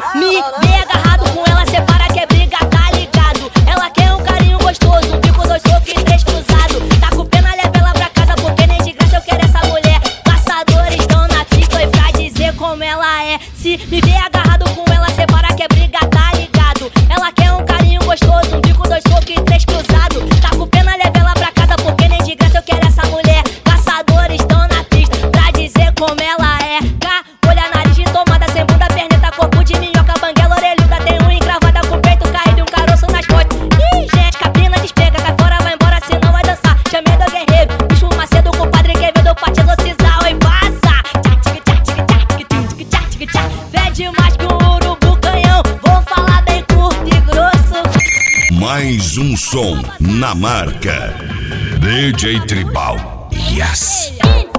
me vê agarrado com ela, separa que é briga, tá ligado? Ela quer um carinho gostoso, um bico, dois socos e três cruzados. Tá com pena, leva ela pra casa, porque nem de graça eu quero essa mulher. Caçadores estão na pista e pra dizer como ela é. Se me vê agarrado com ela, separa que é briga, tá ligado? Ela quer um carinho gostoso, um bico, dois socos e três cruzados. Tá com pena, leva ela pra casa, porque nem de graça eu quero essa mulher. Caçadores estão na pista pra dizer como ela é. Olha nariz de tomada, sem bunda, perneta, corpo de minhoca, banguela, orelhuda, tem um encravada com o peito caído e um caroço nas costas. Ih, gente, capina despega, cai fora, vai embora, senão vai dançar. Chamei do guerreiro, bicho Macedo com o padre Quevedo pra te exorcizar, oi, passa. Fé demais que um urubu canhão, vou falar bem curto e grosso. Mais um som na marca DJ Tribal. Yes!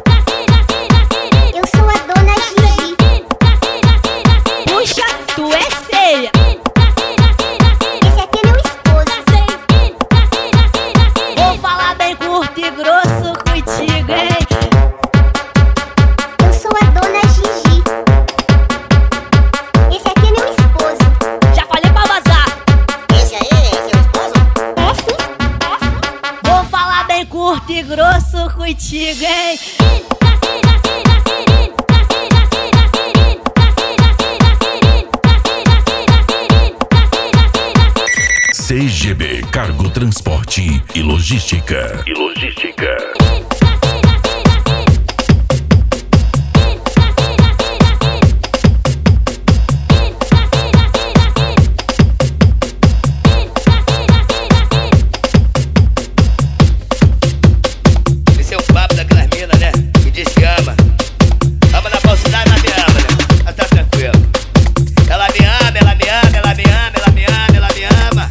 Eu sou a dona Gigi. Puxa, tu é feia. Esse aqui é meu esposo. Vou falar bem curto e grosso contigo, hein? Eu sou a dona Gigi. Esse aqui é meu esposo. Já falei pra vazar. Esse aí é seu esposo? É sim. Vou falar bem curto e grosso contigo, hein? CGB Cargo Transporte e Logística.